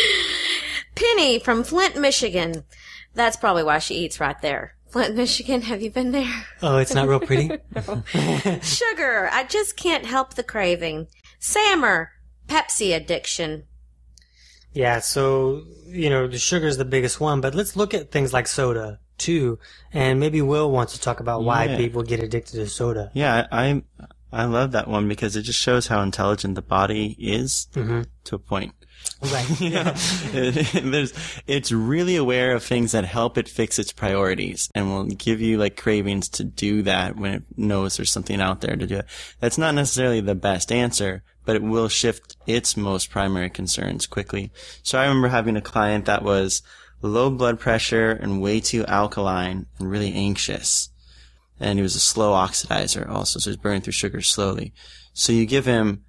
Penny from Flint, Michigan. That's probably why she eats right there. Flint, Michigan, have you been there? Oh, it's not real pretty? No. Sugar, I just can't help the craving. Sammer, Pepsi addiction. Yeah, so, you know, the sugar is the biggest one, but let's look at things like soda, too. And maybe Will wants to talk about why Yeah. people get addicted to soda. Yeah, I I I love that one because it just shows how intelligent the body is Mm-hmm. to a point. Right. You know, there's, it's really aware of things that help it fix its priorities and will give you like cravings to do that when it knows there's something out there to do it. That's not necessarily the best answer, but it will shift its most primary concerns quickly. So I remember having a client that was low blood pressure and way too alkaline and really anxious. And he was a slow oxidizer also, so he's burning through sugar slowly. So you give him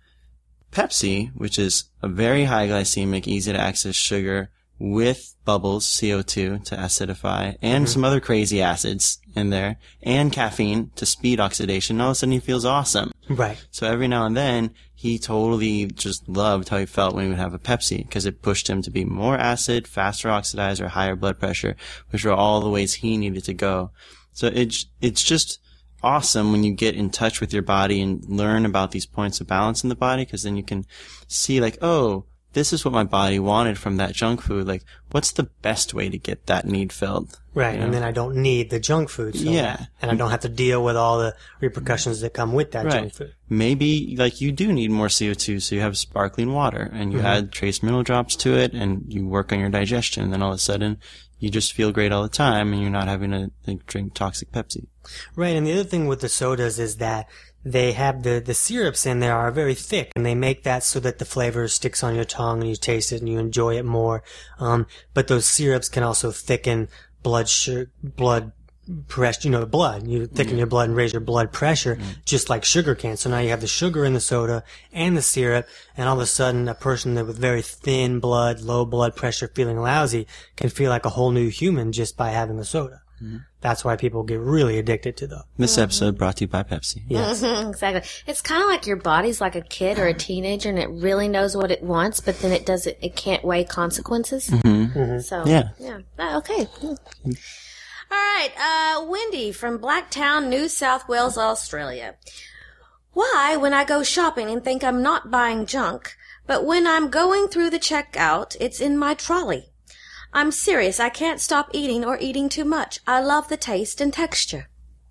Pepsi, which is a very high glycemic, easy to access sugar with bubbles, C O two to acidify, and some other crazy acids in there, and caffeine to speed oxidation. All of a sudden he feels awesome. Right. So every now and then he totally just loved how he felt when he would have a Pepsi because it pushed him to be more acid, faster oxidizer, higher blood pressure, which were all the ways he needed to go. So it's, it's just awesome when you get in touch with your body and learn about these points of balance in the body, because then you can see like, oh, this is what my body wanted from that junk food. Like, what's the best way to get that need filled? Right. You know? And then I don't need the junk food. So, Yeah. And I don't have to deal with all the repercussions that come with that Right. junk food. Maybe like you do need more C O two, so you have sparkling water and you Mm-hmm. add trace mineral drops to it and you work on your digestion. And then all of a sudden you just feel great all the time and you're not having to like, drink toxic Pepsi. Right. And the other thing with the sodas is that they have the, the syrups in there are very thick, and they make that so that the flavor sticks on your tongue and you taste it and you enjoy it more. Um, but those syrups can also thicken blood su- blood pressure, you know, the blood. You thicken your blood and raise your blood pressure, just like sugar can. So now you have the sugar in the soda and the syrup, and all of a sudden a person that with very thin blood, low blood pressure, feeling lousy, can feel like a whole new human just by having the soda. That's why people get really addicted to them. This episode brought to you by Pepsi. Yes. Exactly. It's kind of like your body's like a kid or a teenager, and it really knows what it wants, but then it doesn't. It can't weigh consequences. Mm-hmm. So Yeah. yeah. Uh, okay. All right. Uh, Wendy from Blacktown, New South Wales, Australia. Why, when I go shopping and think I'm not buying junk, but when I'm going through the checkout, it's in my trolley? I'm serious. I can't stop eating or eating too much. I love the taste and texture.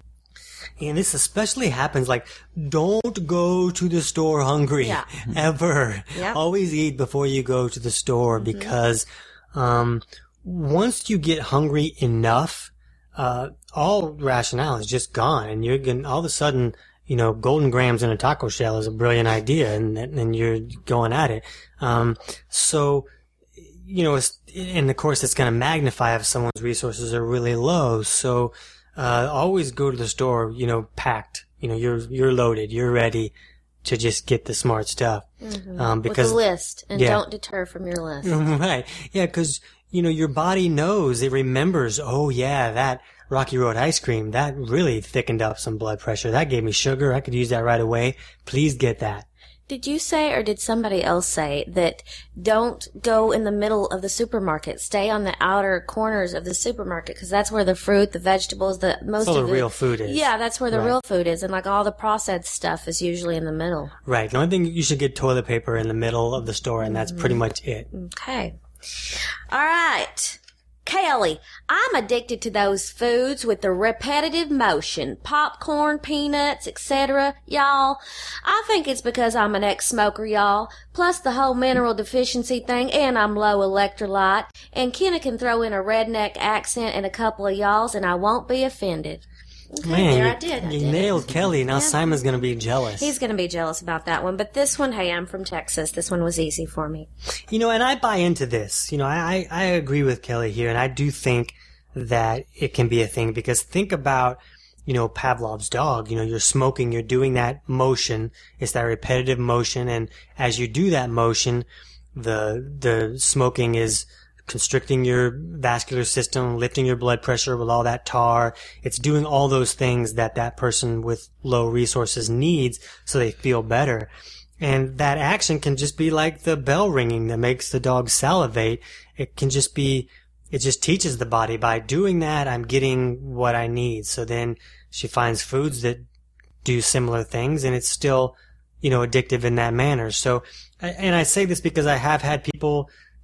And this especially happens, like, don't go to the store hungry. Yeah. Ever. Yep. Always eat before you go to the store, because um, once you get hungry enough, uh, all rationale is just gone. And you're going all of a sudden, you know, golden grams in a taco shell is a brilliant idea, and, and you're going at it. Um, so, you know, it's, and of course it's going to magnify if someone's resources are really low. So, uh, always go to the store, you know, packed. You know, you're, you're loaded. You're ready to just get the smart stuff. Um, because, With a list, and yeah. don't deter from your list. right. Yeah. Cause, you know, your body knows, it remembers, oh yeah, that Rocky Road ice cream, that really thickened up some blood pressure. That gave me sugar. I could use that right away. Please get that. Did you say, or did somebody else say, that don't go in the middle of the supermarket? Stay on the outer corners of the supermarket, because that's where the fruit, the vegetables, the most That's all of the real food is. Yeah, that's where the Right. real food is, and like all the processed stuff is usually in the middle. Right. The only thing, you should get toilet paper in the middle of the store, and that's pretty much it. Okay. All right. Kelly, I'm addicted to those foods with the repetitive motion. Popcorn, peanuts, et cetera. Y'all, I think it's because I'm an ex-smoker, y'all. Plus the whole mineral deficiency thing, and I'm low electrolyte. And Kenna can throw in a redneck accent and a couple of y'alls, and I won't be offended. Okay, Man, there you, I did. I you did it. nailed Kelly. Now Yeah. Simon's going to be jealous. He's going to be jealous about that one. But this one, hey, I'm from Texas. This one was easy for me. You know, and I buy into this. You know, I, I I agree with Kelly here, and I do think that it can be a thing, because think about, you know, Pavlov's dog. You know, you're smoking, you're doing that motion. It's that repetitive motion, and as you do that motion, the the smoking is constricting your vascular system, lifting your blood pressure with all that tar. It's doing all those things that that person with low resources needs so they feel better. And that action can just be like the bell ringing that makes the dog salivate. It can just be, it just teaches the body, by doing that, I'm getting what I need. So then she finds foods that do similar things, and it's still, you know, addictive in that manner. So, and I say this because I have had people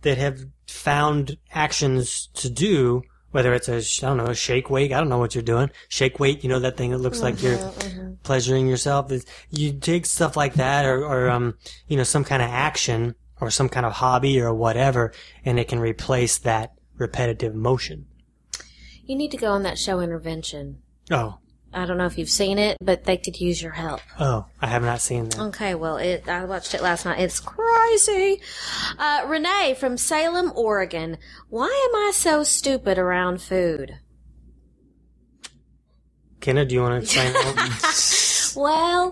that have found actions to do, whether it's a, I don't know, a shake weight. I don't know what you're doing. Shake weight, you know, that thing that looks like you're mm-hmm. pleasuring yourself. You take stuff like that or, or, um, you know, some kind of action or some kind of hobby or whatever, and it can replace that repetitive motion. You need to go on that show Intervention. Oh. I don't know if you've seen it, but they could use your help. Oh, I have not seen that. Okay, well, it, I watched it last night. It's crazy. Uh, Renee from Salem, Oregon. Why am I so stupid around food? Kenna, do you want to explain that? Well,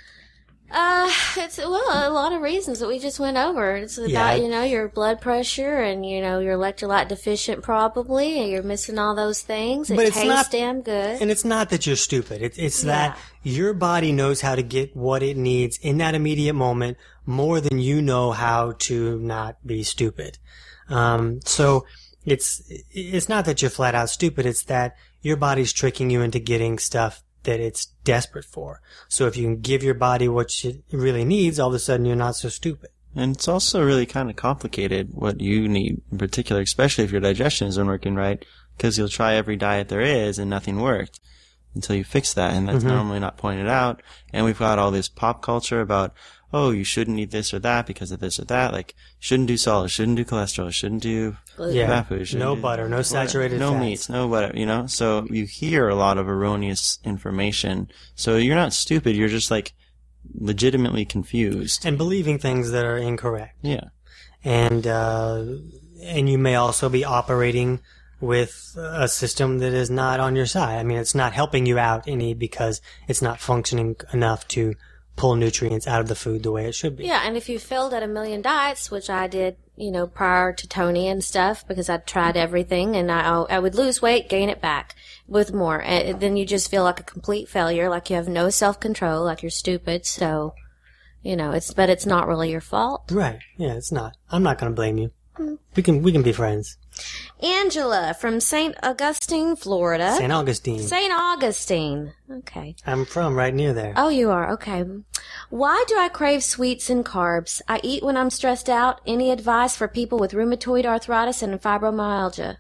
uh, it's, well, a lot of reasons that we just went over. It's about, Yeah. you know, your blood pressure and, you know, you're electrolyte deficient probably, and you're missing all those things. It But it's tastes not- damn good. And it's not that you're stupid. It's, it's Yeah. that your body knows how to get what it needs in that immediate moment more than you know how to not be stupid. Um, so it's, it's not that you're flat out stupid. It's that your body's tricking you into getting stuff that it's desperate for. So if you can give your body what it really needs, all of a sudden you're not so stupid. And it's also really kind of complicated what you need in particular, especially if your digestion isn't working right, because you'll try every diet there is and nothing worked until you fix that, and that's Mm-hmm. normally not pointed out. And we've got all this pop culture about, oh, you shouldn't eat this or that because of this or that. Like, shouldn't do salt, shouldn't do cholesterol, shouldn't do Yeah. fat food, shouldn't No do butter, no saturated no fats. meats, no whatever, you know? So you hear a lot of erroneous information. So you're not stupid, you're just like legitimately confused. And believing things that are incorrect. Yeah. And, uh, and you may also be operating with a system that is not on your side. I mean, it's not helping you out any because it's not functioning enough to pull nutrients out of the food the way it should be. Yeah, and if you failed at a million diets, which I did, you know, prior to Tony and stuff, because I'd tried everything, and I I would lose weight, gain it back with more, and then you just feel like a complete failure, like you have no self-control, like you're stupid. So, you know, it's but it's not really your fault. Right. Yeah, it's not. I'm not going to blame you. We can we can be friends. Angela from Saint Augustine, Florida. Saint Augustine. Saint Augustine. Okay. I'm from right near there. Oh, you are? Okay. Why do I crave sweets and carbs? I eat when I'm stressed out. Any advice for people with rheumatoid arthritis and fibromyalgia?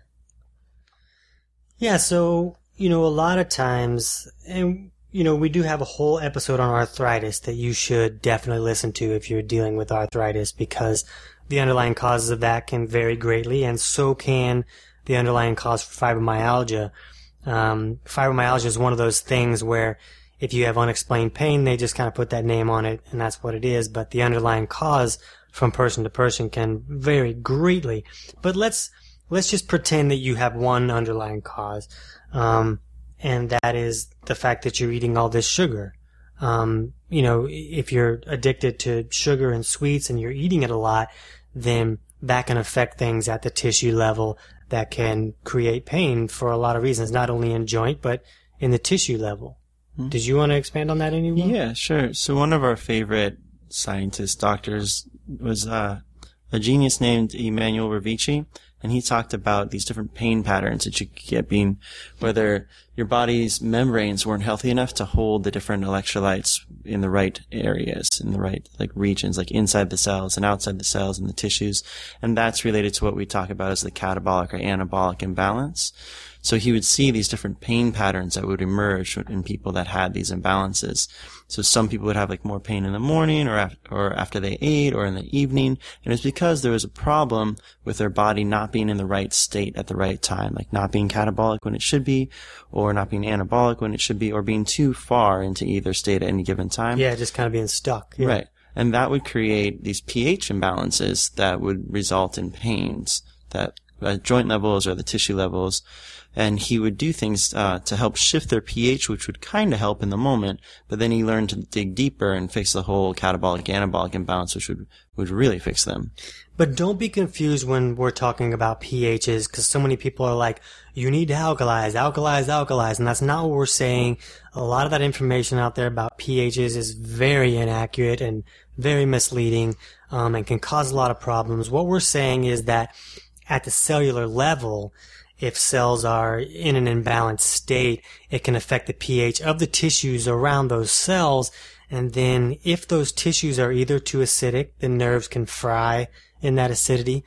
Yeah, so, you know, a lot of times, and, you know, we do have a whole episode on arthritis that you should definitely listen to if you're dealing with arthritis, because the underlying causes of that can vary greatly, and so can the underlying cause for fibromyalgia. Um, fibromyalgia is one of those things where if you have unexplained pain, they just kind of put that name on it, and that's what it is, but the underlying cause from person to person can vary greatly. But let's let's just pretend that you have one underlying cause, um, and that is the fact that you're eating all this sugar. Um, you know, if you're addicted to sugar and sweets and you're eating it a lot, then that can affect things at the tissue level that can create pain for a lot of reasons, not only in joint, but in the tissue level. Mm-hmm. Did you want to expand on that any more? Yeah, sure. So one of our favorite scientists, doctors, was uh, a genius named Emmanuel Ravici, and he talked about these different pain patterns that you get being whether your body's membranes weren't healthy enough to hold the different electrolytes in the right areas, in the right like regions, like inside the cells and outside the cells and the tissues. And that's related to what we talk about as the catabolic or anabolic imbalance. So he would see these different pain patterns that would emerge in people that had these imbalances. So some people would have like more pain in the morning or after, or after they ate or in the evening. And it's because there was a problem with their body not being in the right state at the right time, like not being catabolic when it should be, or not being anabolic when it should be, or being too far into either state at any given time. Yeah, just kind of being stuck. Yeah. Right. And that would create these pH imbalances that would result in pains that at joint levels or the tissue levels. And he would do things uh, to help shift their pH, which would kind of help in the moment, but then he learned to dig deeper and fix the whole catabolic-anabolic imbalance, which would, would really fix them. But don't be confused when we're talking about pHs, because so many people are like, you need to alkalize, alkalize, alkalize, and that's not what we're saying. A lot of that information out there about pHs is very inaccurate and very misleading, um, and can cause a lot of problems. What we're saying is that at the cellular level, if cells are in an imbalanced state, it can affect the pH of the tissues around those cells. And then if those tissues are either too acidic, the nerves can fry in that acidity,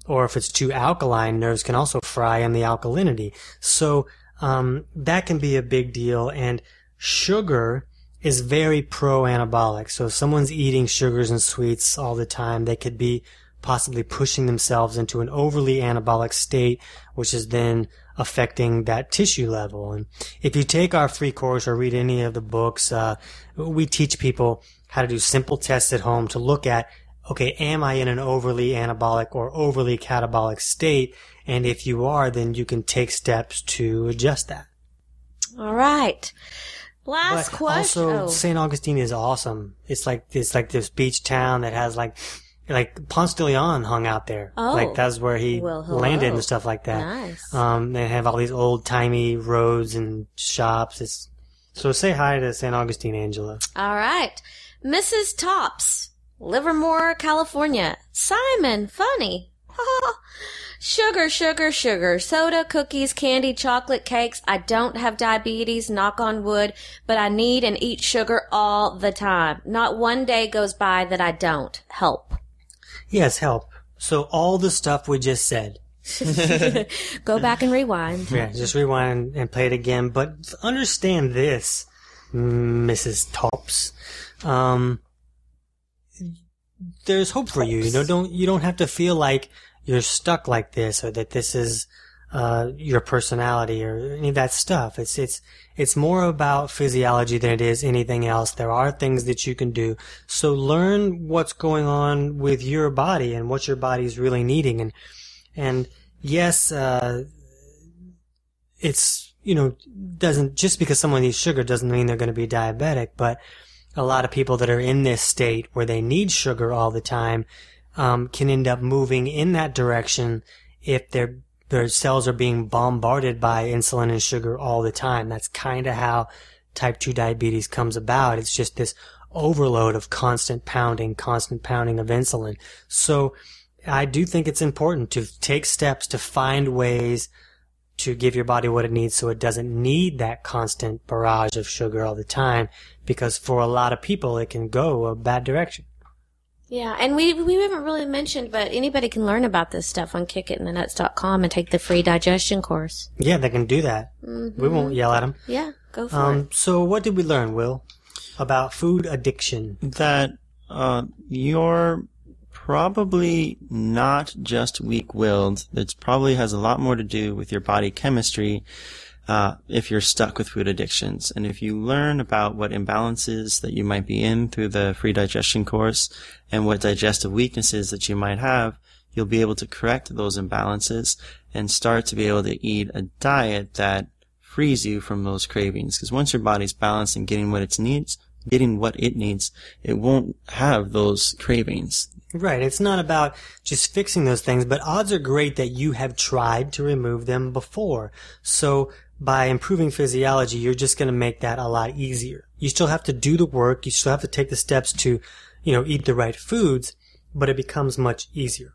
or if it's too alkaline, nerves can also fry in the alkalinity. So um, that can be a big deal. And sugar is very pro-anabolic. So if someone's eating sugars and sweets all the time, they could be possibly pushing themselves into an overly anabolic state, which is then affecting that tissue level. And if you take our free course or read any of the books, uh, we teach people how to do simple tests at home to look at, okay, am I in an overly anabolic or overly catabolic state? And if you are, then you can take steps to adjust that. All right. Last But question. also, Oh. Saint Augustine is awesome. It's like it's like this beach town that has like like Ponce de Leon hung out there. Oh. Like that's where he Well, hello. landed and stuff like that. Nice. Um, they have all these old timey roads and shops. It's so say hi to Saint Augustine, Angela. All right. Missus Tops, Livermore, California. Simon, funny. Sugar, sugar, sugar. Soda, cookies, candy, chocolate, cakes. I don't have diabetes, knock on wood, but I need and eat sugar all the time. Not one day goes by that I don't. Help. Yes, help. So all the stuff we just said. Go back and rewind. Yeah, just rewind and play it again. But understand this, Missus Tops. Um, there's hope for you. You know, don't you don't have to feel like you're stuck like this or that this is uh, your personality or any of that stuff. It's it's it's more about physiology than it is anything else. There are things that you can do. So learn what's going on with your body and what your body's really needing. And and yes, uh, it's you know doesn't just because someone eats sugar doesn't mean they're going to be diabetic, but a lot of people that are in this state where they need sugar all the time um, can end up moving in that direction if their their cells are being bombarded by insulin and sugar all the time. That's kind of how type two diabetes comes about. It's just this overload of constant pounding, constant pounding of insulin. So I do think it's important to take steps to find ways to give your body what it needs so it doesn't need that constant barrage of sugar all the time, because for a lot of people it can go a bad direction. Yeah, and we we haven't really mentioned, but anybody can learn about this stuff on kick it in the nuts dot com and take the free digestion course. Yeah, they can do that. Mm-hmm. We won't yell at them. Yeah, go for Um, it. so what did we learn, Will, about food addiction? That uh, you're probably not just weak-willed. It probably has a lot more to do with your body chemistry uh, if you're stuck with food addictions. And if you learn about what imbalances that you might be in through the free digestion course and what digestive weaknesses that you might have, you'll be able to correct those imbalances and start to be able to eat a diet that frees you from those cravings. Because once your body's balanced and getting what it needs, getting what it needs, it won't have those cravings. Right. It's not about just fixing those things, but odds are great that you have tried to remove them before. So by improving physiology, you're just going to make that a lot easier. You still have to do the work. You still have to take the steps to, you know, eat the right foods, but it becomes much easier.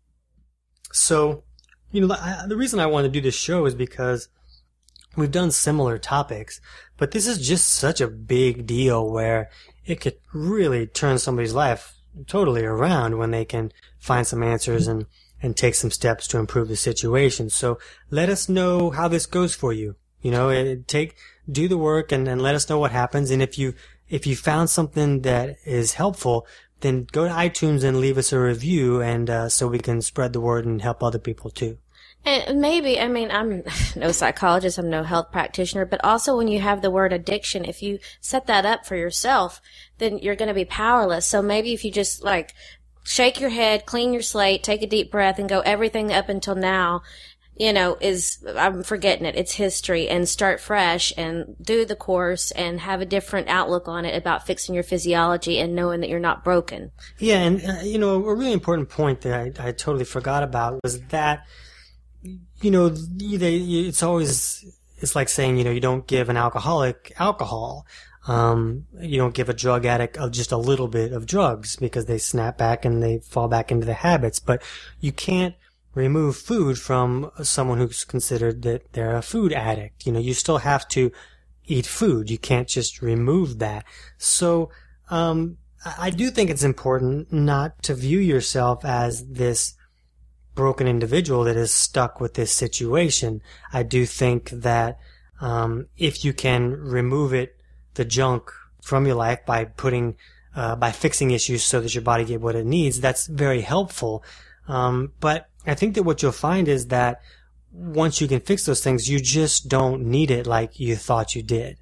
So, you know, I, the reason I want to do this show is because we've done similar topics, but this is just such a big deal where it could really turn somebody's life totally around when they can find some answers and, and take some steps to improve the situation. So let us know how this goes for you. You know, it, take, do the work and, and let us know what happens. And if you, if you found something that is helpful, then go to iTunes and leave us a review, and uh, so we can spread the word and help other people too. And maybe, I mean, I'm no psychologist, I'm no health practitioner, but also when you have the word addiction, if you set that up for yourself, then you're going to be powerless. So maybe if you just like shake your head, clean your slate, take a deep breath and go, everything up until now, you know, is, I'm forgetting it. It's history, and start fresh and do the course and have a different outlook on it about fixing your physiology and knowing that you're not broken. Yeah. And, uh, you know, a really important point that I, I totally forgot about was that, you know, they, it's always, it's like saying, you know, you don't give an alcoholic alcohol. Um, you don't give a drug addict of just a little bit of drugs because they snap back and they fall back into the habits. But you can't remove food from someone who's considered that they're a food addict. You know, you still have to eat food. You can't just remove that. So, um, I do think it's important not to view yourself as this broken individual that is stuck with this situation. I do think that um, if you can remove it, the junk from your life by putting, uh, by fixing issues so that your body get what it needs, that's very helpful. Um, but I think that what you'll find is that once you can fix those things, you just don't need it like you thought you did.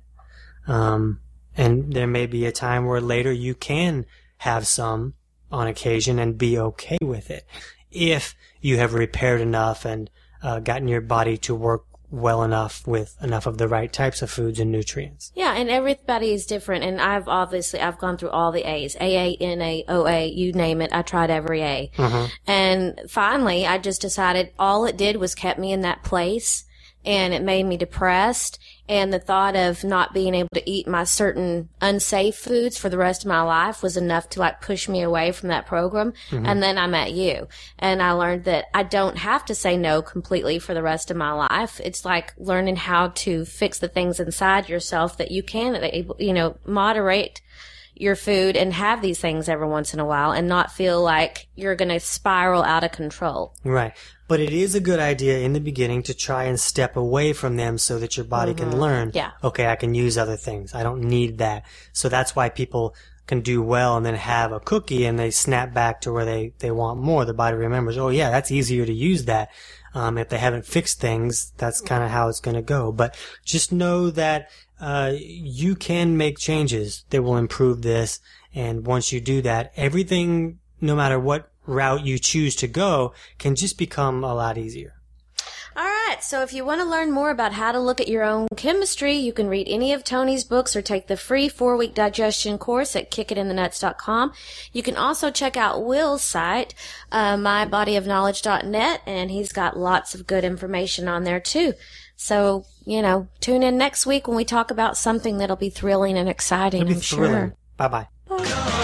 Um, and there may be a time where later you can have some on occasion and be okay with it if you have repaired enough and uh, gotten your body to work well enough with enough of the right types of foods and nutrients. Yeah, and everybody is different, and I've obviously, I've gone through all the A's, A A, N A, O A, you name it, I tried every A. Mm-hmm. And finally, I just decided all it did was kept me in that place, and it made me depressed, and the thought of not being able to eat my certain unsafe foods for the rest of my life was enough to like push me away from that program. Mm-hmm. And then I met you, and I learned that I don't have to say no completely for the rest of my life. It's like learning how to fix the things inside yourself that you can, you know, moderate your food and have these things every once in a while and not feel like you're going to spiral out of control. Right. But it is a good idea in the beginning to try and step away from them so that your body mm-hmm. can learn, yeah. okay, I can use other things. I don't need that. So that's why people can do well and then have a cookie and they snap back to where they, they want more. The body remembers, oh yeah, that's easier to use that. Um, if they haven't fixed things, that's kind of how it's going to go. But just know that uh, you can make changes that will improve this. And once you do that, everything, no matter what route you choose to go, can just become a lot easier. All right, so if you want to learn more about how to look at your own chemistry, you can read any of Tony's books or take the free four-week digestion course at kick it in the nuts dot com. You can also check out Will's site, uh, my body of knowledge dot net, and he's got lots of good information on there too. So, you know, tune in next week when we talk about something that'll be thrilling and exciting, It'll be I'm thrilling. sure. Bye-bye. Bye.